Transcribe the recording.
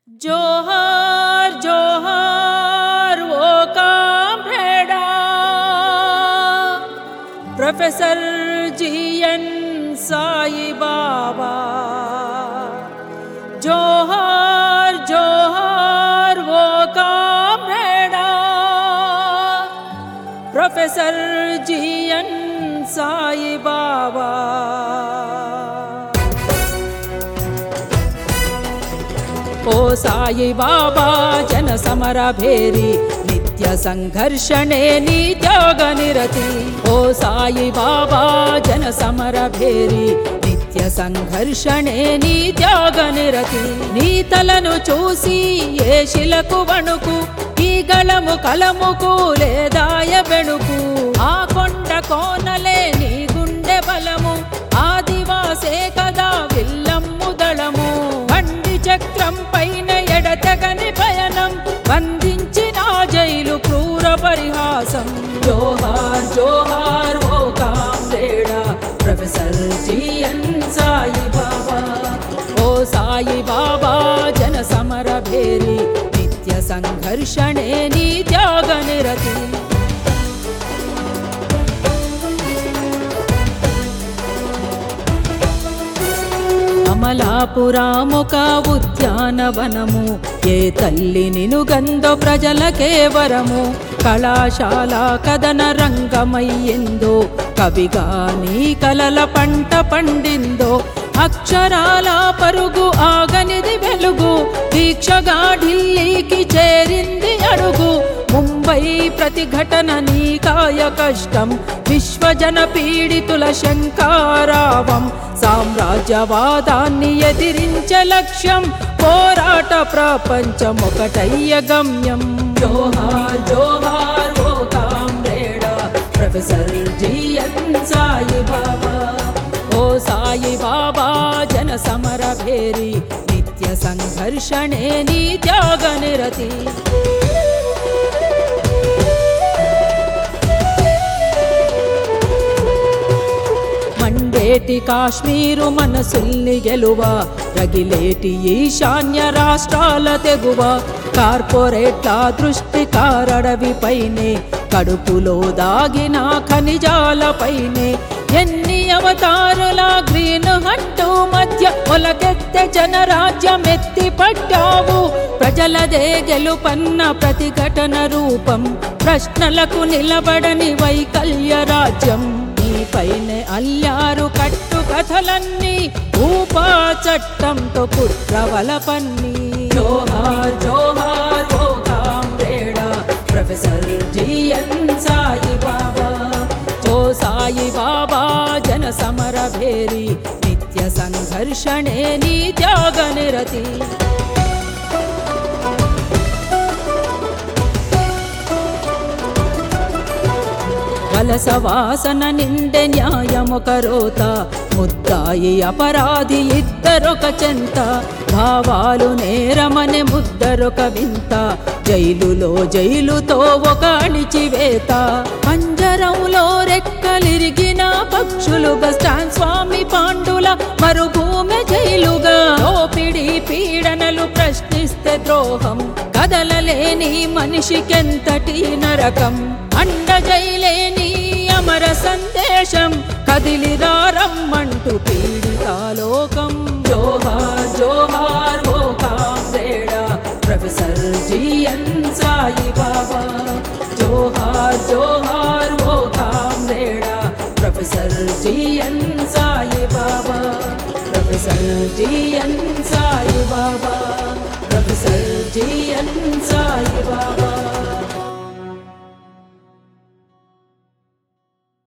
जोहार जोहार वो कामरेडा प्रोफेसर जीएन साई बाबा। जोहार जोहार वो कामरेडा प्रोफेसर जीएन साई बाबा। ओ साई बाबा जन समर भेरी नित्य संघर्षणे नी त्याग निरति। ओ साई बाबा जन समर भेरी नित्य संघर्षणे नी त्याग निरति। नी तలను చూసి ఏ శిలకు వణుకు ఈ గళము కలముకు లేదాయ బెణుకు। ఆ కొండ కోనలే నీ గుండె బలము ఆదివాసే కదా విల్లమ్ము దళము। చక్రం పైన ఎడతెగని పయనం బంధించిన జైలు క్రూర పరిహాసం। జోహార్ జోహార్ ఓ కామ్రేడా ప్రొఫెసర్ జీఎన్ సాయి బాబా। ఓ సాయి బాబా జన సమర భేరి నిత్య సంఘర్షణే నీ త్యాగ నిరతి। అమలాపురాముక ఉద్యానవనము ఏ తల్లి నిను గంధ ప్రజలకే వరము। కళాశాల కదన రంగమయ్యిందో కవిగా నీ కలల పంట పండిందో। అక్షరాల పరుగు ఆగనిది వెలుగు దీక్షగా ఢిల్లీకి చేరింది అడుగు। ముంబై ప్రతిఘటన నీ కాయ కష్టం విశ్వజన పీడితుల శంకారావం। సామ్రాజ్యవాదాన్ని ఎదిరించే లక్ష్యం పోరాట ప్రపంచం ఒకటయ్య గమ్యం। జోహార్ జోహార్ ఓ కామ్రేడా ప్రొఫెసర్ జీఎన్ సాయి బాబా। ఓ సాయి బాబా జన సమర భేరి నిత్య సంఘర్షణే నీ త్యాగ నిరతి। మండేటి కాశ్మీరు మనసుల్ని గెలువ రగిలేటి ఈశాన్య రాష్ట్రాల తెగువ। కార్పొరేట్ల దృష్టి కారడవిపైనే కడుపులో దాగిన ఖనిజాలపైనే। ఎన్ని అవతారుల గ్రీన్ హట్టు మధ్య ఒలకెత్తె జనరాజ్యమెత్తి పట్టావు। ప్రజలదే గెలుపన్న ప్రతిఘటన రూపం ప్రశ్నలకు నిలబడని వైకల్య రాజ్యం। పైనే అల్లారు కట్టు కథలన్నీ ఊపా చట్టంతో కుట్రవల పన్ని। జోహార్ జోహార్ ఓ కామ్రేడా ప్రొఫెసర్ జీఎన్ సాయి బాబా। ఓ సాయి బాబా జన సమర భేరి నిత్య సంఘర్షణే నీ త్యాగ నిరతి। వలస వాసన నిండే న్యాయమొక రోత ముద్దాయి అపరాధి ఇద్దరొక చెంత। భావాలు నేరమనే ముద్దరొక వింత జైలులో జైలుతో ఒక అణిచివేత। పంజరంలో రెక్కలిరిగిన పక్షులుగా స్టాన్ స్వామి పాండుల మరుభూమి జైలుగా। దోపిడి పీడనలు ప్రశ్నిస్తే ద్రోహం కదలలేని మనిషికెంతటి నరకం। అండ జైలేని అమర సందేశం కదిలిరా రమ్మంటూ పీడితాలోకం। జోహార్ జోహార్ ఓ కామ్రేడా ప్రొఫెసర్ జీఎన్ సాయి బాబా। జోహార్ జోహార్ ఓ కామ్రేడా professor G N Sai Baba. Professor G N Sai Baba. Professor G N Sai బాబా।